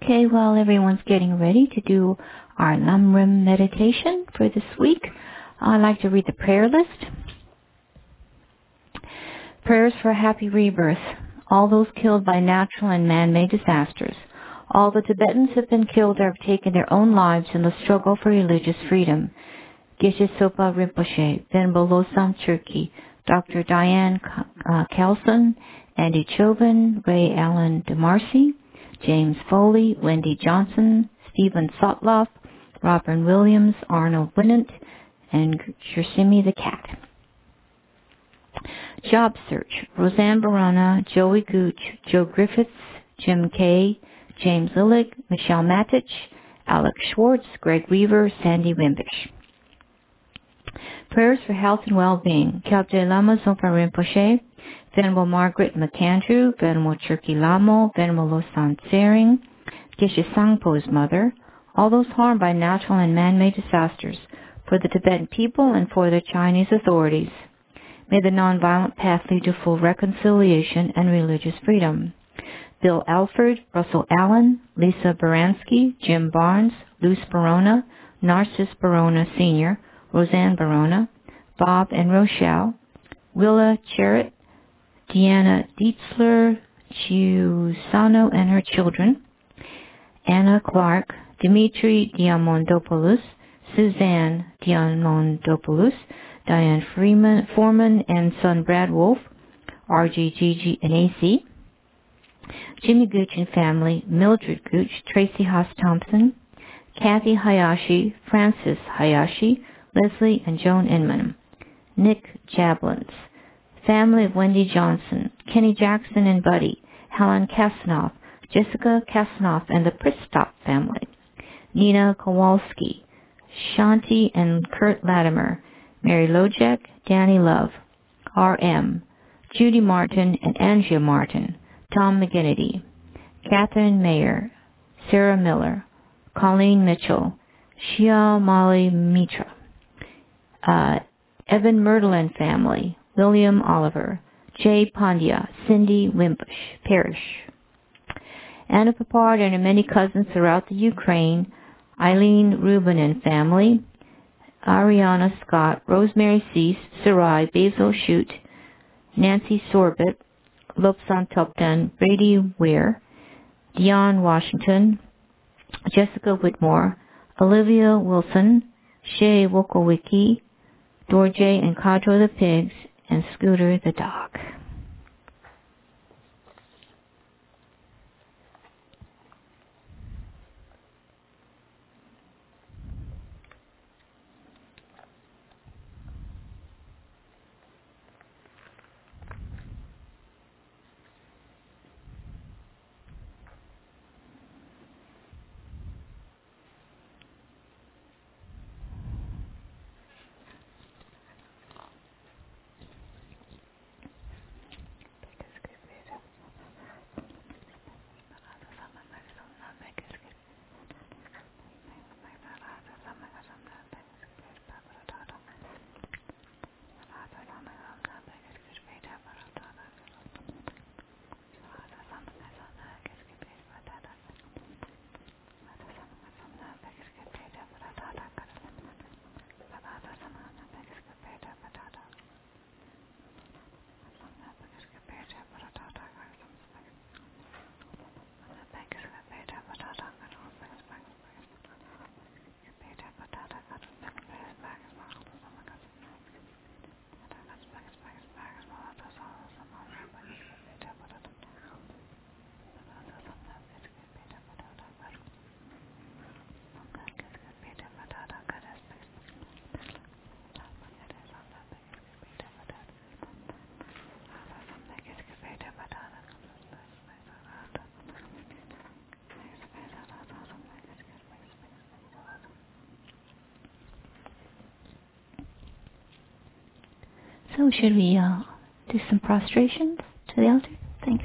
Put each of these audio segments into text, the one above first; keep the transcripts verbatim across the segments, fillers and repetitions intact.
Okay, while everyone's getting ready to do our Lamrim meditation for this week, I'd like to read the prayer list. Prayers for a happy rebirth. All those killed by natural and man-made disasters. All the Tibetans have been killed or have taken their own lives in the struggle for religious freedom. Geshe Sopa Rinpoche, Venerable Losam Churki, Doctor Diane uh, Kelson, Andy Chauvin, Ray Allen DeMarcy, James Foley, Wendy Johnson, Stephen Sotloff, Robin Williams, Arnold Winnant, and Shirsimi the cat. Job search. Roseanne Barona, Joey Gooch, Joe Griffiths, Jim Kay, James Lillig, Michelle Matich, Alex Schwartz, Greg Weaver, Sandy Wimbish. Prayers for health and well-being. Kyabje Lama Zopa Rinpoche, Venerable Margaret McAndrew, Venerable Churki Lamo, Venerable Losan Tsering, Geshe Sangpo's mother, all those harmed by natural and man-made disasters, for the Tibetan people and for the Chinese authorities. May the nonviolent path lead to full reconciliation and religious freedom. Bill Alford, Russell Allen, Lisa Baranski, Jim Barnes, Luce Barona, Narcissus Barona Senior, Roseanne Barona, Bob and Rochelle, Willa Charrett, Deanna Dietzler, Chiusano and her children, Anna Clark, Dimitri Diamondopoulos, Suzanne Diamondopoulos, Diane Freeman, Foreman and son Brad Wolf, R G, Gigi, and A C, Jimmy Gooch and family, Mildred Gooch, Tracy Haas Thompson, Kathy Hayashi, Francis Hayashi, Leslie and Joan Inman, Nick Jablins, family of Wendy Johnson, Kenny Jackson and Buddy, Helen Kasanoff, Jessica Kasanoff and the Pristop family, Nina Kowalski, Shanti and Kurt Latimer, Mary Lojek, Danny Love, R M, Judy Martin and Angia Martin, Tom McGinnity, Catherine Mayer, Sarah Miller, Colleen Mitchell, Shia Molly Mitra, uh, Evan Myrtlein family, William Oliver, Jay Pandya, Cindy Wimbush, Parrish, Anna Papard and her many cousins throughout the Ukraine, Eileen Rubin and family, Ariana Scott, Rosemary Cease, Sarai, Basil Shute, Nancy Sorbit, Lopsan Tupton, Brady Ware, Dion Washington, Jessica Whitmore, Olivia Wilson, Shay Wokowicki, Dorje and Kadro the pigs, and Scooter the dog. So should we uh, do some prostrations to the altar? Thanks.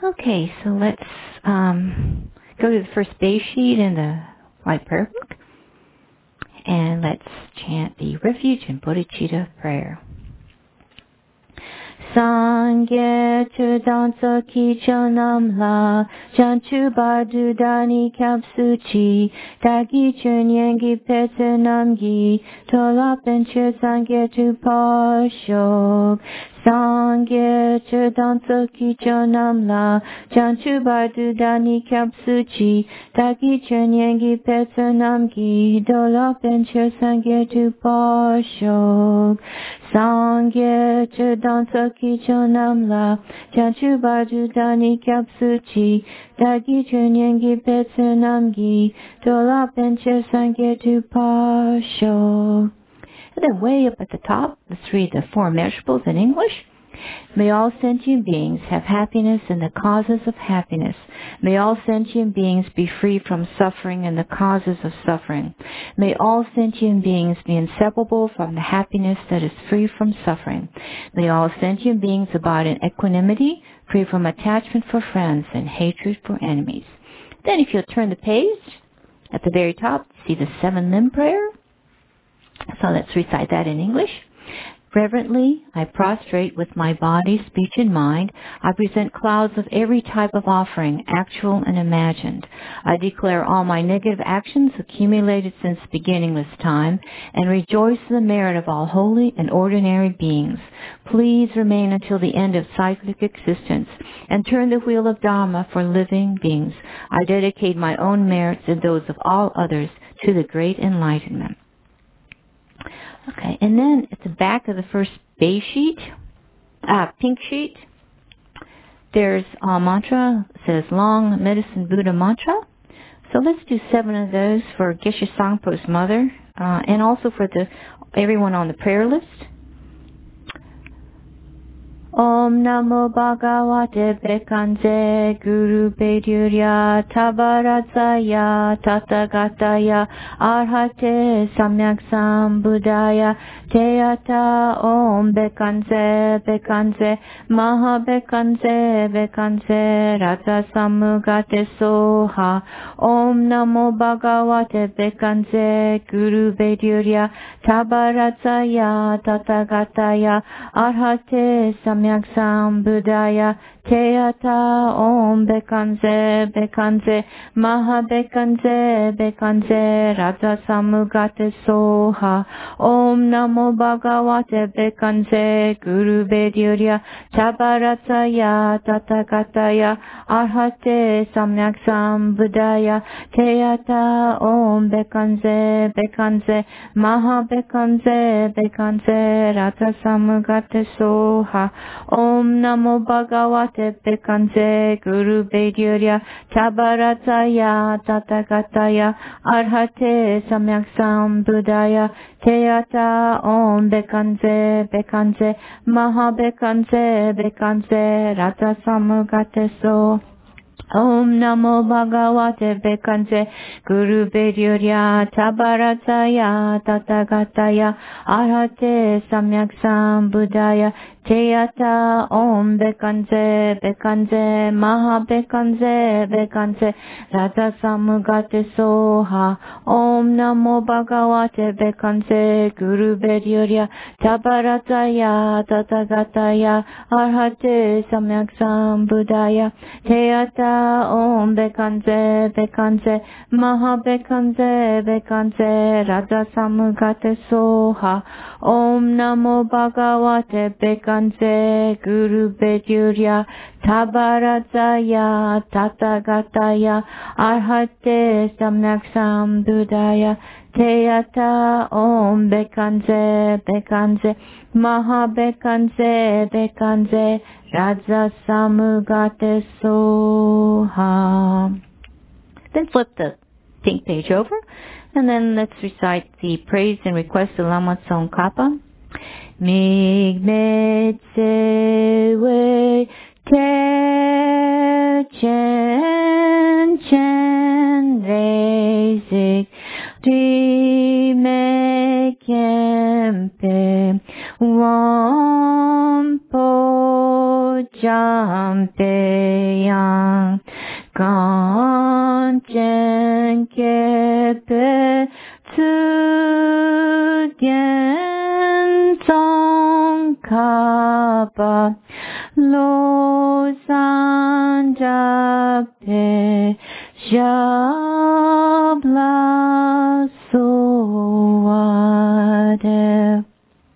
Okay, so let's um, go to the first base sheet in the white prayer book. And let's chant the Refuge and Bodhicitta prayer. Sangye chudansa kicho namla, chanchu bardu dani kapsuchi, dagi chunyengi pete namgi, tolapen chu sangye tu parshok. Sangye chudansa kicho namla, chanchu bardu dani kapsuchi, dagi chunyengi pete namgi, tolapen chu sangye tu parshok. Sangye chudansa kicho namla, chanchu bardu dani kapsuchi, dagi chunyengi pete namgi, tolapen chu sangye tu parshok. And then way up at the top, let's read the four immeasurables in English. May all sentient beings have happiness and the causes of happiness. May all sentient beings be free from suffering and the causes of suffering. May all sentient beings be inseparable from the happiness that is free from suffering. May all sentient beings abide in equanimity, free from attachment for friends and hatred for enemies. Then if you'll turn the page, at the very top, see the seven limb prayer. So let's recite that in English. Reverently, I prostrate with my body, speech, and mind. I present clouds of every type of offering, actual and imagined. I declare all my negative actions accumulated since beginningless time, and rejoice in the merit of all holy and ordinary beings. Please remain until the end of cyclic existence, and turn the wheel of Dharma for living beings. I dedicate my own merits and those of all others to the great enlightenment. Okay, and then at the back of the first beige sheet, uh, pink sheet, there's a mantra. It says Long Medicine Buddha Mantra. So let's do seven of those for Geshe Sangpo's mother, uh, and also for the everyone on the prayer list. Om Namo Bhagavate Bekanje Guru Bedurya Tabaratsaya Tathagataya Arhate Samyak Sambuddhaya Teyata Om Bekanje Bekanje Maha Bekanje Bekanje Rata Samugate Soha. Om Namo Bhagavate Bekanje Guru Bedurya Tabaratsaya Tathagataya Arhate Samyak Sambuddhaya Teyata Om Bekanje Bekanje Maha Bekanje Bekanje Raja Samugate Soha. Om Namo Bhagavate Bekanje Guru Bedurya Tabaratsaya Tathagataya Arhate Samyak Sambuddhaya Teyata Om Bekanje Bekanje Maha Bekanje Bekanje Raja Samugate Soha. Om Namo Bhagavate Bekanje Guru Bedurya Tabaratsaya Tathagataya Arhate Samyak Sambuddhaya Teyata Om Bekanje Bekanje Maha Bekanje Bekanje Rata Samugate So. Om Namo Bhagavate Bekanje Guru Bedurya Tabaratsaya Tathagataya Arhate Samyak Sambuddhaya Teyata Om Bekanje Bekanje Maha Bekanje Bekanje Raja Samugate Soha. Om Namo Bhagavate Bekanje Guru Bedurya Tabaratsaya Tathagataya Arhate Samyak Sambuddhaya Teyata Om Bekanje Bekanje Maha Bekanje Bekanje Raja Samugate Soha. Om Namo Bhagavate Bekanje Guru Bedurya Tabaratsaya Tathagataya Arhate Samyak Sambuddhaya Teyata Om Bekanje Bekanje Maha Bekanje Bekanje Raja Samugate Soha. Then flip the pink page over, and then let's recite the praise and request of Lama Tsongkhapa. Migme Tsewe Te Chen Chen Rezik Dime Kempe Wampo Jampeyang Ganchen Kepe Tsugen Song Kapa Lo San Jape Jabla Soade.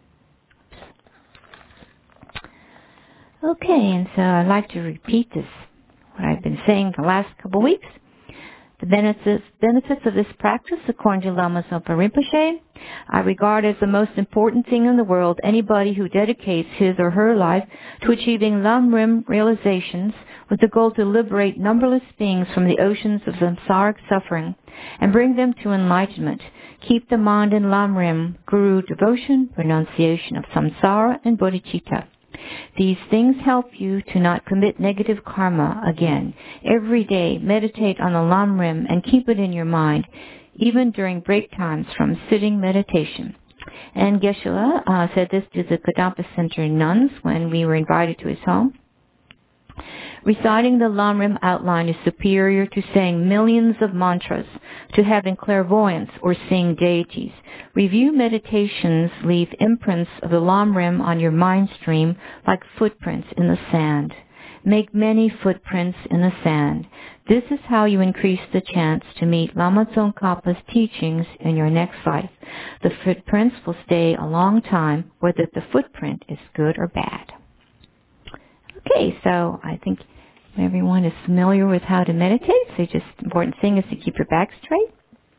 Okay, and so I'd like to repeat this, what I've been saying the last couple of weeks. The benefits, benefits of this practice, according to Lama Zopa Rinpoche, I regard as the most important thing in the world anybody who dedicates his or her life to achieving Lam Rim realizations with the goal to liberate numberless beings from the oceans of samsaric suffering and bring them to enlightenment. Keep the mind in Lam Rim, Guru devotion, renunciation of samsara, and bodhicitta. These things help you to not commit negative karma again. Every day, meditate on the Lam Rim and keep it in your mind, even during break times from sitting meditation. And Geshe-la uh, said this to the Kadampa Center nuns when we were invited to his home. Reciting the Lam Rim outline is superior to saying millions of mantras, to having clairvoyance or seeing deities. Review meditations leave imprints of the Lam Rim on your mind stream like footprints in the sand. Make many footprints in the sand. This is how you increase the chance to meet Lama Tsongkhapa's teachings in your next life. The footprints will stay a long time, whether the footprint is good or bad. Okay, so I think everyone is familiar with how to meditate. So just the important thing is to keep your back straight.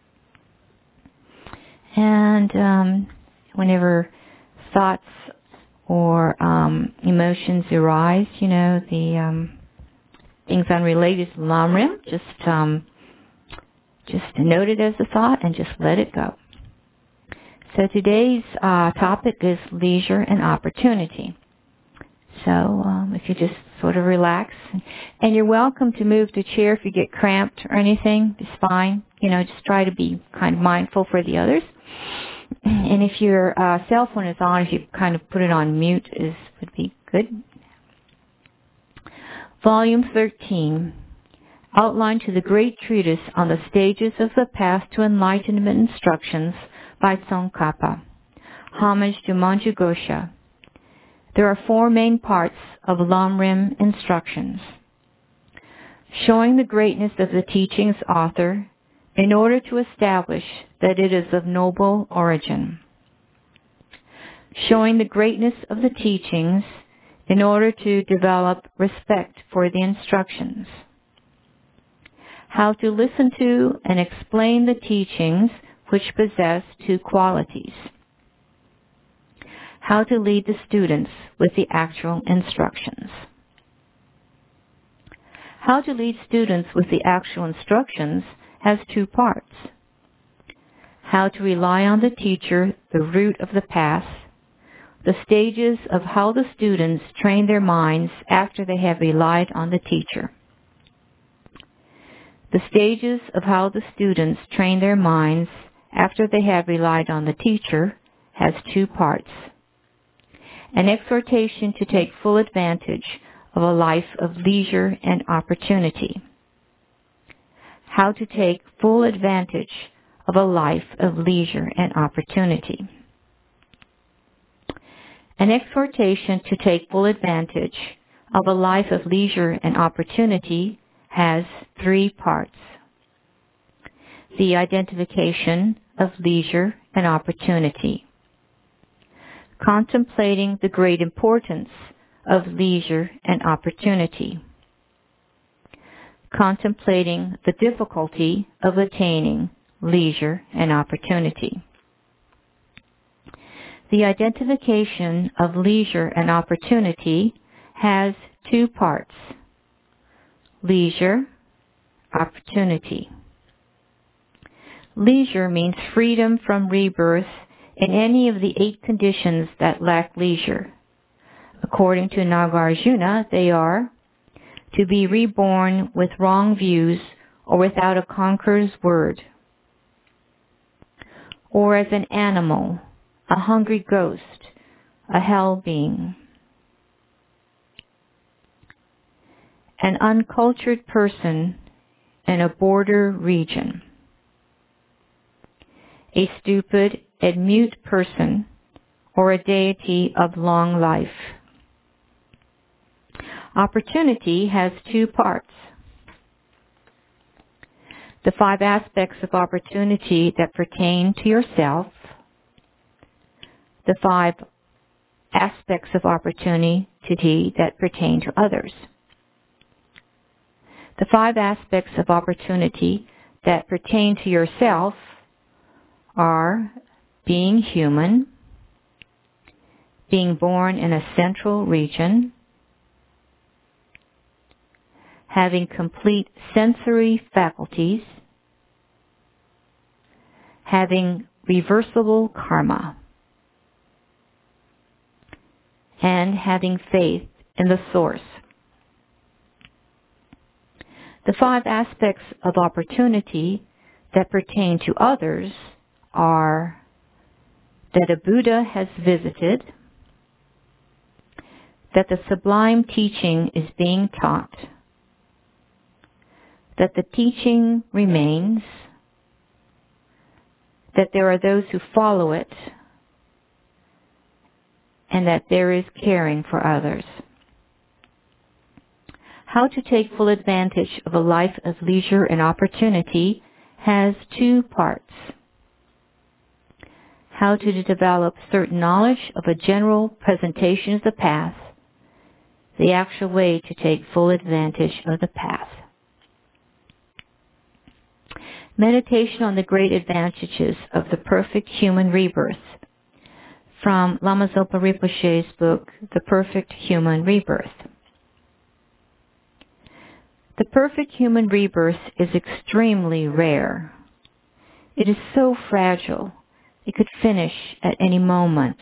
And um, whenever thoughts or um, emotions arise, you know, the um, things unrelated to Lam Rim, just um, just note it as a thought and just let it go. So today's uh, topic is leisure and opportunity. So um, if you just sort of relax, and you're welcome to move to a chair if you get cramped or anything, it's fine. You know, just try to be kind of mindful for the others. And if your uh, cell phone is on, if you kind of put it on mute, is would be good. Volume thirteen, Outline to the Great Treatise on the Stages of the Path to Enlightenment Instructions by Tsongkhapa. Homage to Manju Gosha. There are four main parts of Lam Rim instructions. Showing the greatness of the teaching's author in order to establish that it is of noble origin. Showing the greatness of the teachings in order to develop respect for the instructions. How to listen to and explain the teachings which possess two qualities. How to lead the students with the actual instructions. How to lead students with the actual instructions has two parts. How to rely on the teacher, the route of the path, the stages of how the students train their minds after they have relied on the teacher. The stages of how the students train their minds after they have relied on the teacher has two parts. An exhortation to take full advantage of a life of leisure and opportunity. How to take full advantage of a life of leisure and opportunity. An exhortation to take full advantage of a life of leisure and opportunity has three parts. The identification of leisure and opportunity. Contemplating the great importance of leisure and opportunity. Contemplating the difficulty of attaining leisure and opportunity. The identification of leisure and opportunity has two parts. Leisure, opportunity. Leisure means freedom from rebirth in any of the eight conditions that lack leisure. According to Nagarjuna, they are to be reborn with wrong views or without a conqueror's word, or as an animal, a hungry ghost, a hell being. an uncultured person in a border region, a stupid and mute person, or a deity of long life. Opportunity has two parts. The five aspects of opportunity that pertain to yourself, the five aspects of opportunity that pertain to others. The five aspects of opportunity that pertain to yourself are being human, being born in a central region, having complete sensory faculties, having reversible karma, and having faith in the source. The five aspects of opportunity that pertain to others are that a Buddha has visited, that the sublime teaching is being taught, that the teaching remains, that there are those who follow it, and that there is caring for others. How to take full advantage of a life of leisure and opportunity has two parts. How to develop certain knowledge of a general presentation of the path, the actual way to take full advantage of the path. Meditation on the great advantages of the perfect human rebirth, from Lama Zopa Rinpoche's book, The Perfect Human Rebirth. The perfect human rebirth is extremely rare. It is so fragile, it could finish at any moment.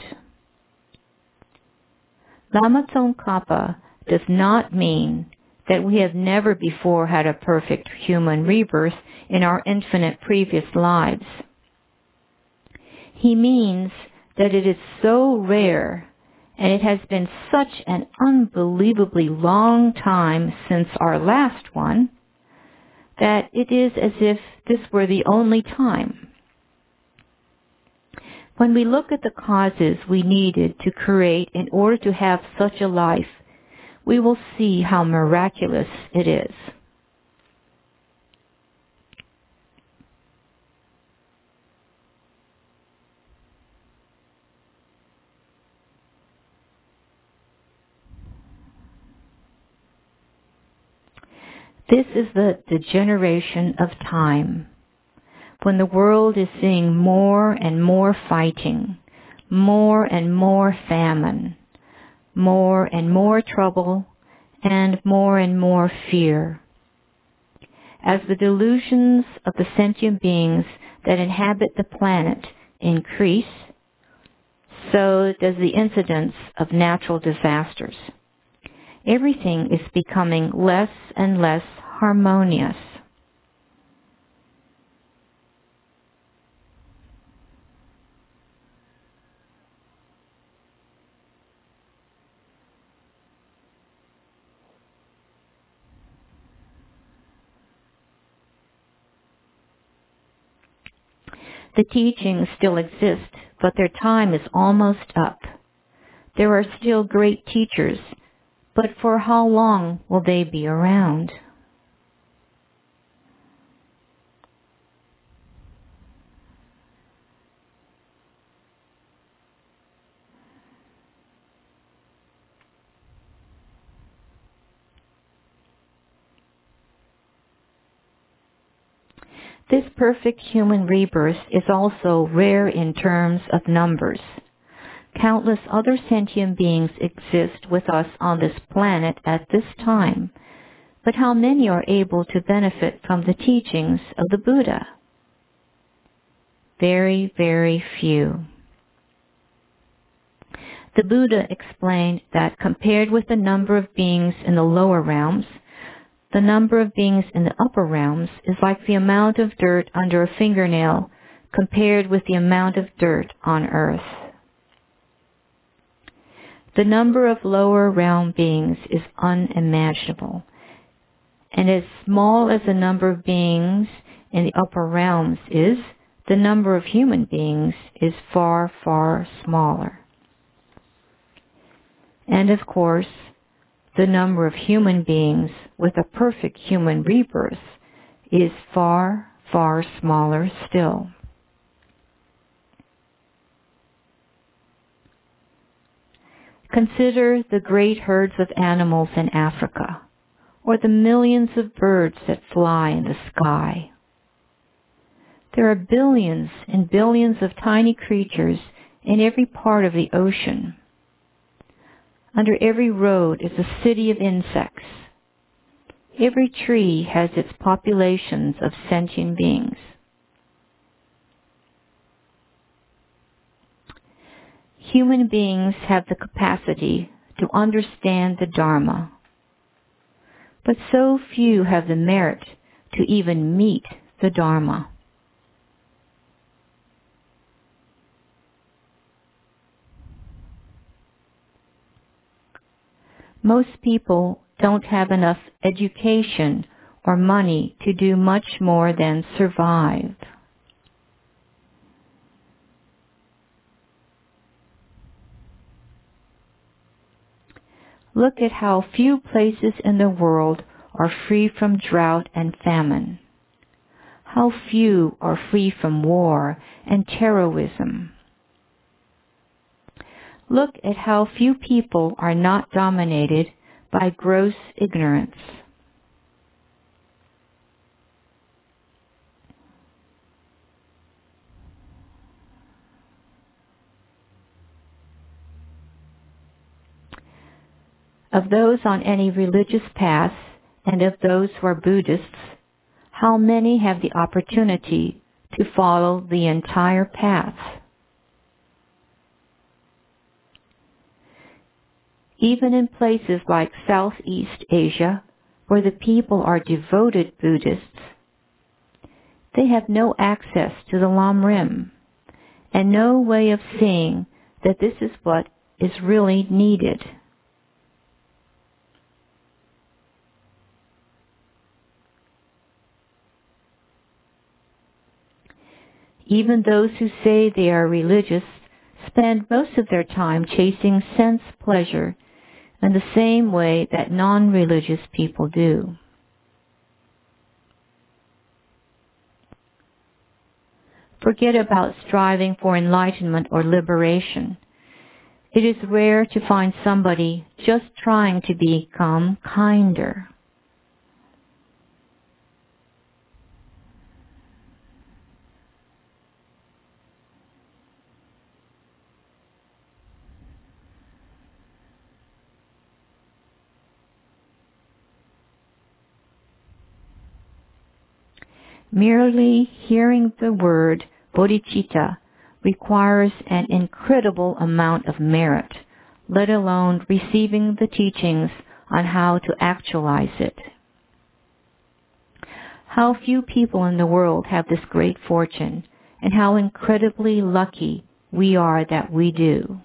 Lama Tsongkhapa does not mean that we have never before had a perfect human rebirth in our infinite previous lives. He means that it is so rare, and it has been such an unbelievably long time since our last one, that it is as if this were the only time. When we look at the causes we needed to create in order to have such a life, we will see how miraculous it is. This is the degeneration of time, when the world is seeing more and more fighting, more and more famine, more and more trouble, and more and more fear. As the delusions of the sentient beings that inhabit the planet increase, so does the incidence of natural disasters. Everything is becoming less and less harmonious. The teachings still exist, but their time is almost up. There are still great teachers, but for how long will they be around? This perfect human rebirth is also rare in terms of numbers. Countless other sentient beings exist with us on this planet at this time, but how many are able to benefit from the teachings of the Buddha? Very, very few. The Buddha explained that compared with the number of beings in the lower realms, the number of beings in the upper realms is like the amount of dirt under a fingernail compared with the amount of dirt on earth. The number of lower realm beings is unimaginable. And as small as the number of beings in the upper realms is, the number of human beings is far, far smaller. And of course, the number of human beings with a perfect human rebirth is far, far smaller still. Consider the great herds of animals in Africa, or the millions of birds that fly in the sky. There are billions and billions of tiny creatures in every part of the ocean. Under every road is a city of insects. Every tree has its populations of sentient beings. Human beings have the capacity to understand the Dharma, but so few have the merit to even meet the Dharma. Most people don't have enough education or money to do much more than survive. Look at how few places in the world are free from drought and famine. How few are free from war and terrorism. Look at how few people are not dominated by gross ignorance. Of those on any religious path and of those who are Buddhists, how many have the opportunity to follow the entire path? Even in places like Southeast Asia, where the people are devoted Buddhists, they have no access to the Lam Rim and no way of seeing that this is what is really needed. Even those who say they are religious spend most of their time chasing sense pleasure in the same way that non-religious people do. Forget about striving for enlightenment or liberation. It is rare to find somebody just trying to become kinder. Merely hearing the word bodhicitta requires an incredible amount of merit, let alone receiving the teachings on how to actualize it. How few people in the world have this great fortune, and how incredibly lucky we are that we do.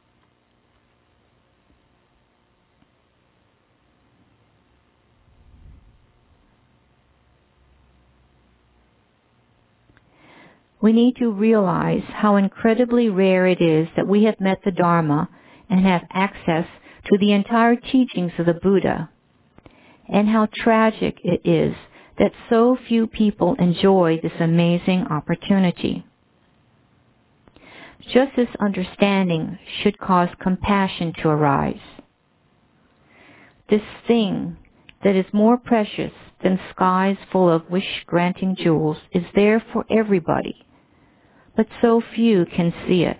We need to realize how incredibly rare it is that we have met the Dharma and have access to the entire teachings of the Buddha, and how tragic it is that so few people enjoy this amazing opportunity. Just this understanding should cause compassion to arise. This thing that is more precious than skies full of wish-granting jewels is there for everybody, but so few can see it.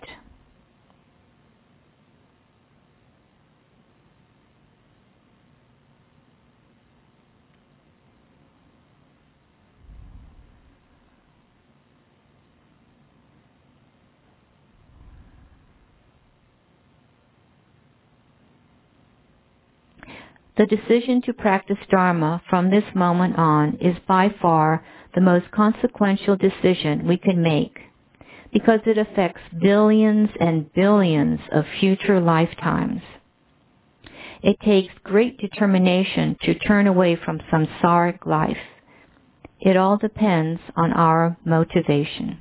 The decision to practice Dharma from this moment on is by far the most consequential decision we can make, because it affects billions and billions of future lifetimes. It takes great determination to turn away from samsaric life. It all depends on our motivation.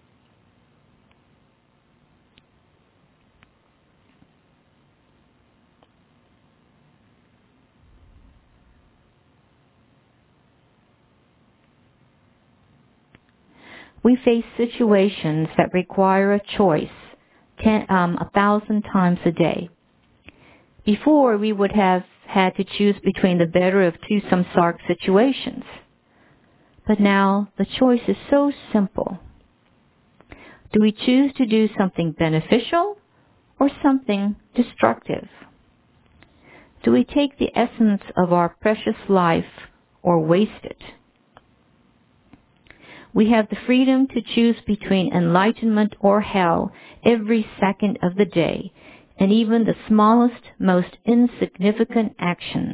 We face situations that require a choice ten, um, a thousand times a day. Before, we would have had to choose between the better of two samsaric situations. But now, the choice is so simple. Do we choose to do something beneficial or something destructive? Do we take the essence of our precious life or waste it? We have the freedom to choose between enlightenment or hell every second of the day, and even the smallest, most insignificant actions.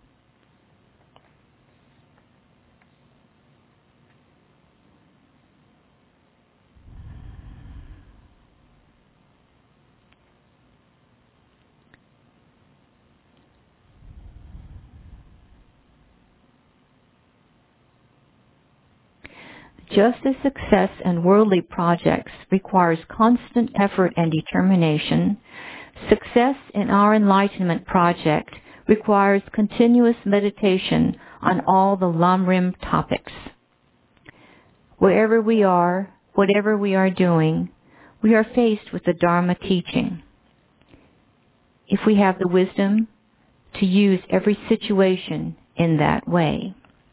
Just as success in worldly projects requires constant effort and determination, success in our enlightenment project requires continuous meditation on all the Lamrim topics. Wherever we are, whatever we are doing, we are faced with the Dharma teaching. If we have the wisdom to use every situation in that way.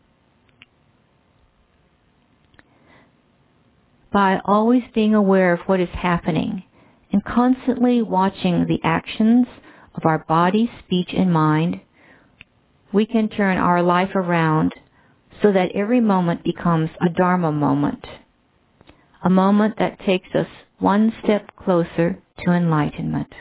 By always being aware of what is happening and constantly watching the actions of our body, speech, and mind, we can turn our life around so that every moment becomes a Dharma moment, a moment that takes us one step closer to enlightenment.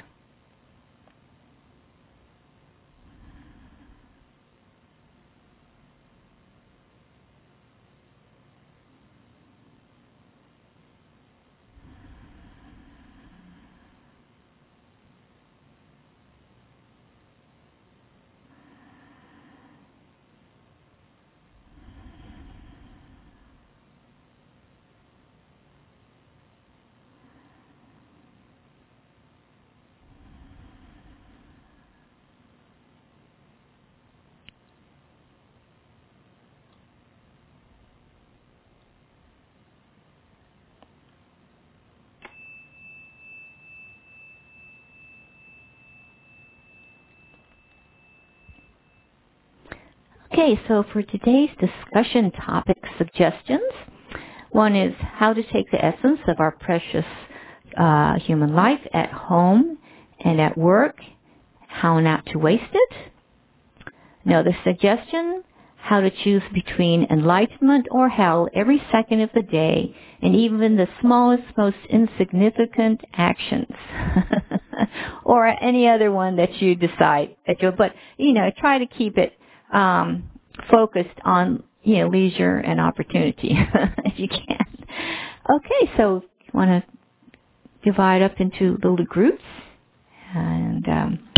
Okay, so for today's discussion topic suggestions, one is how to take the essence of our precious uh, human life at home and at work, how not to waste it. Another suggestion, how to choose between enlightenment or hell every second of the day, and even the smallest, most insignificant actions. Or any other one that you decide that you'll, but, you know, try to keep it um, focused on, you know, leisure and opportunity, if you can. Okay, so you want to divide up into little groups, and um,